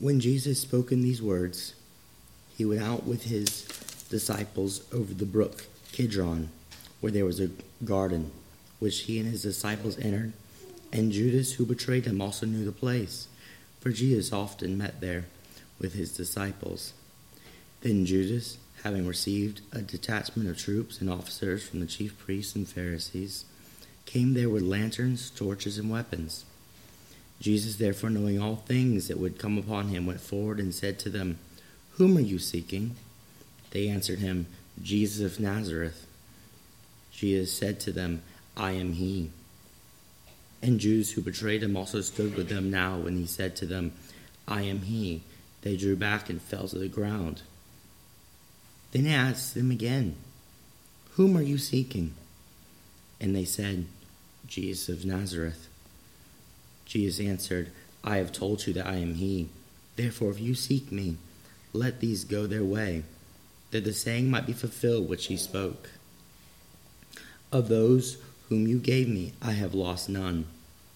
When Jesus spoke in these words, he went out with his disciples over the brook Kidron, where there was a garden, which he and his disciples entered. And Judas, who betrayed him, also knew the place, for Jesus often met there with his disciples. Then Judas, having received a detachment of troops and officers from the chief priests and Pharisees, came there with lanterns, torches, and weapons. Jesus, therefore, knowing all things that would come upon him, went forward and said to them, "Whom are you seeking?" They answered him, "Jesus of Nazareth." Jesus said to them, "I am he." And Judas, who betrayed him, also stood with them now. When he said to them, "I am he," they drew back and fell to the ground. Then he asked them again, "Whom are you seeking?" And they said, "Jesus of Nazareth." Jesus answered, "I have told you that I am he. Therefore, if you seek me, let these go their way, that the saying might be fulfilled which he spoke. Of those whom you gave me, I have lost none."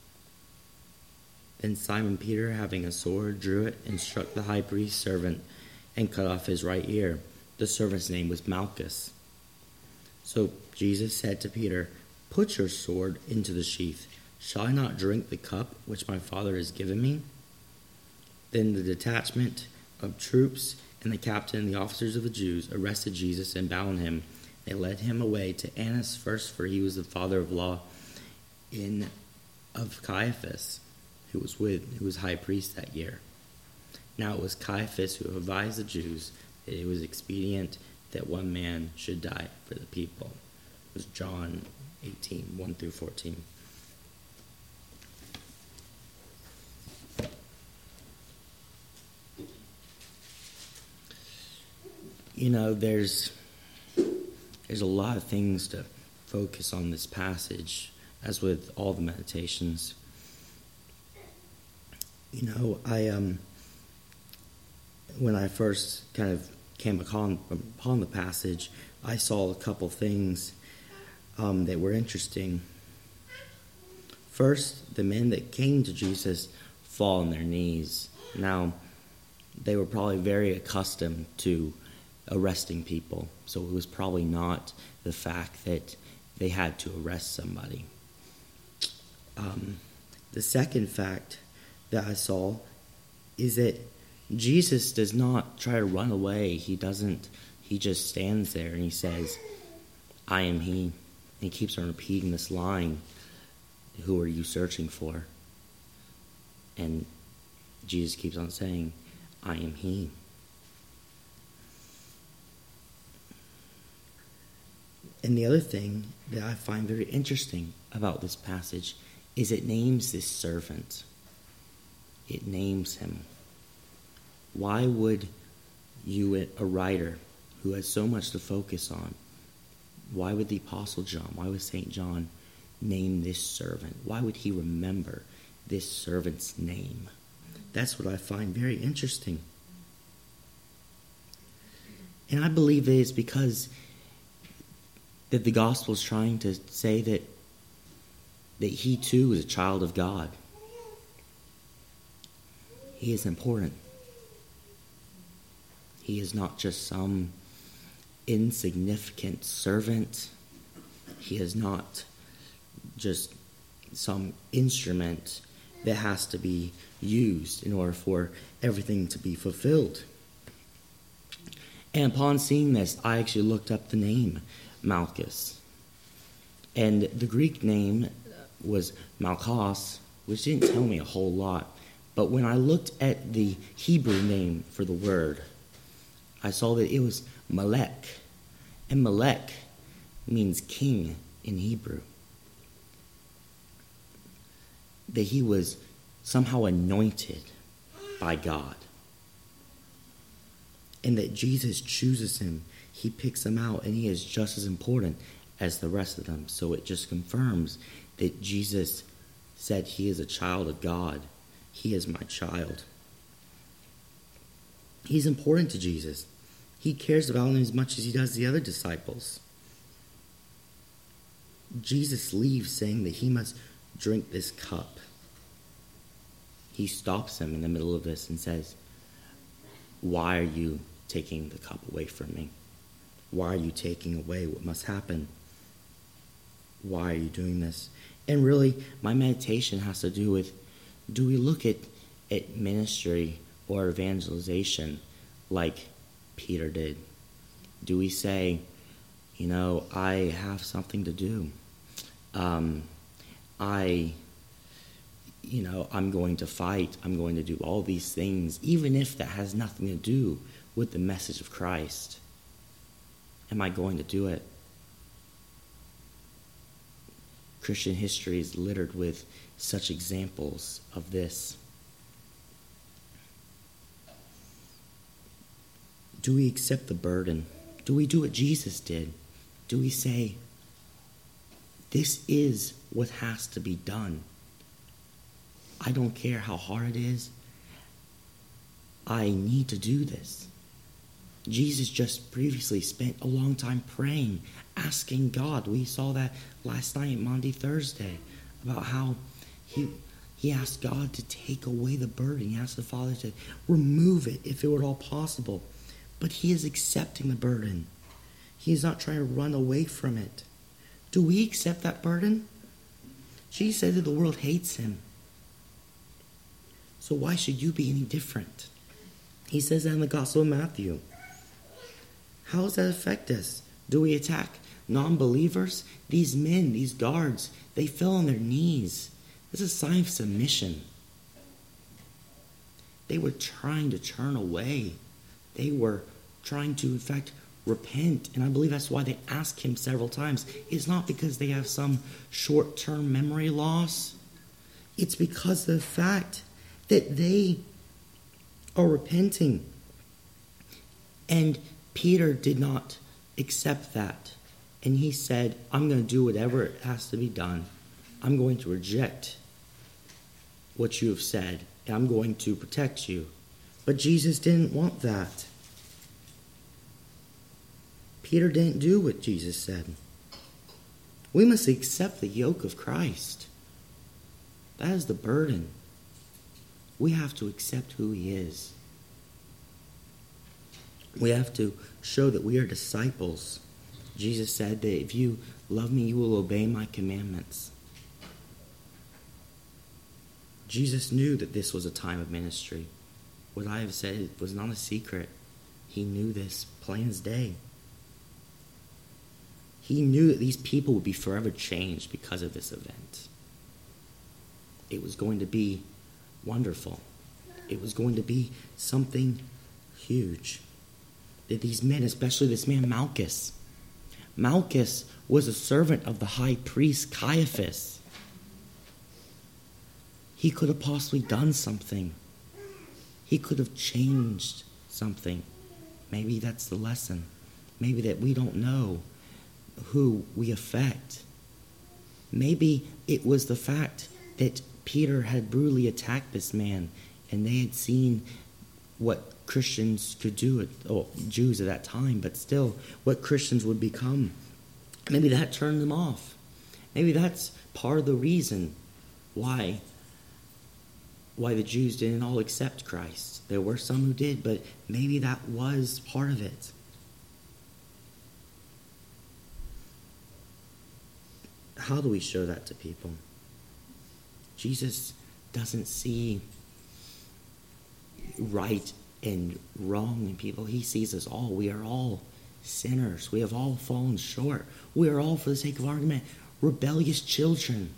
Then Simon Peter, having a sword, drew it and struck the high priest's servant and cut off his right ear. The servant's name was Malchus. So Jesus said to Peter, "Put your sword into the sheath. Shall I not drink the cup which my Father has given me?" Then the detachment of troops and the captain and the officers of the Jews arrested Jesus and bound him. They led him away to Annas first, for he was the father of law of Caiaphas, who was high priest that year. Now it was Caiaphas who advised the Jews that it was expedient that one man should die for the people. It was John 18, 1 through 14. You know, there's a lot of things to focus on this passage, as with all the meditations. You know, when I first kind of came upon the passage, I saw a couple things that were interesting. First, the men that came to Jesus fall on their knees. Now, they were probably very accustomed to arresting people, so it was probably not the fact that they had to arrest somebody. The second fact that I saw is that Jesus does not try to run away. He just stands there and he says, "I am he." And he keeps on repeating this line, "Who are you searching for?" And Jesus keeps on saying, "I am he." And the other thing that I find very interesting about this passage is it names this servant. It names him. Why would you, a writer who has so much to focus on, why would the Apostle John, why would St. John name this servant? Why would he remember this servant's name? That's what I find very interesting. And I believe it is because that the gospel is trying to say that he too is a child of God. He is important. He is not just some insignificant servant. He is not just some instrument that has to be used in order for everything to be fulfilled. And upon seeing this, I actually looked up the name Malchus. And the Greek name was Malchus, which didn't tell me a whole lot. But when I looked at the Hebrew name for the word, I saw that it was Melech. And Melech means king in Hebrew. That he was somehow anointed by God. And that Jesus chooses him. He picks him out, and he is just as important as the rest of them. So it just confirms that Jesus said he is a child of God. He is my child. He's important to Jesus. He cares about him as much as he does the other disciples. Jesus leaves saying that he must drink this cup. He stops him in the middle of this and says, why are you taking the cup away from me? Why are you taking away what must happen? Why are you doing this? And really, my meditation has to do with, do we look at ministry or evangelization like Peter did? Do we say, I have something to do. I'm going to fight. I'm going to do all these things, even if that has nothing to do with the message of Christ. Am I going to do it? Christian history is littered with such examples of this. Do we accept the burden? Do we do what Jesus did? Do we say, this is what has to be done? I don't care how hard it is. I need to do this. Jesus just previously spent a long time praying, asking God. We saw that last night, Monday, Thursday, about how he asked God to take away the burden. He asked the Father to remove it if it were at all possible. But he is accepting the burden. He is not trying to run away from it. Do we accept that burden? Jesus said that the world hates him. So why should you be any different? He says that in the Gospel of Matthew. How does that affect us? Do we attack non-believers? These men, these guards, they fell on their knees. This is a sign of submission. They were trying to turn away. They were trying to, in fact, repent. And I believe that's why they ask him several times. It's not because they have some short-term memory loss. It's because of the fact that they are repenting. And Peter did not accept that. And he said, I'm going to do whatever has to be done. I'm going to reject what you have said. And I'm going to protect you. But Jesus didn't want that. Peter didn't do what Jesus said. We must accept the yoke of Christ. That is the burden. We have to accept who he is. We have to show that we are disciples. Jesus said that if you love me, you will obey my commandments. Jesus knew that this was a time of ministry. What I have said was not a secret. He knew this plain as day. He knew that these people would be forever changed because of this event. It was going to be wonderful. It was going to be something huge. That these men, especially this man Malchus was a servant of the high priest Caiaphas. He could have possibly done something. He could have changed something. Maybe that's the lesson. Maybe that we don't know who we affect. Maybe it was the fact that Peter had brutally attacked this man, and they had seen what Christians could do, Jews at that time, but still what Christians would become. Maybe that turned them off. Maybe that's part of the reason why the Jews didn't all accept Christ. There were some who did, but maybe that was part of it. How do we show that to people? Jesus doesn't see right and wrong in people. He sees us all. We are all sinners. We have all fallen short. We are all, for the sake of argument, rebellious children.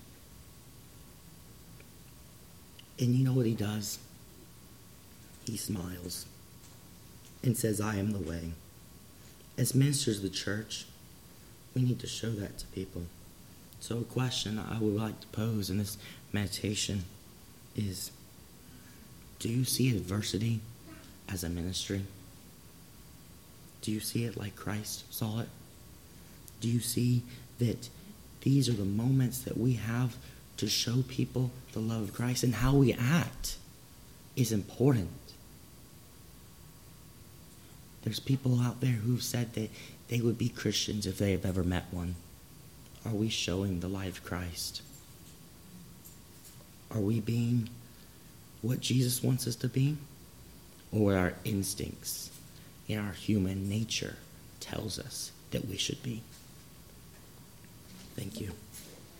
And you know what he does? He smiles and says, I am the way. As ministers of the church, we need to show that to people. So a question I would like to pose in this meditation is, do you see adversity as a ministry? Do you see it like Christ saw it? Do you see that these are the moments that we have to show people the love of Christ, and how we act is important? There's people out there who've said that they would be Christians if they have ever met one. Are we showing the light of Christ? Are we being what Jesus wants us to be? or what our instincts and our human nature tells us that we should be. Thank you.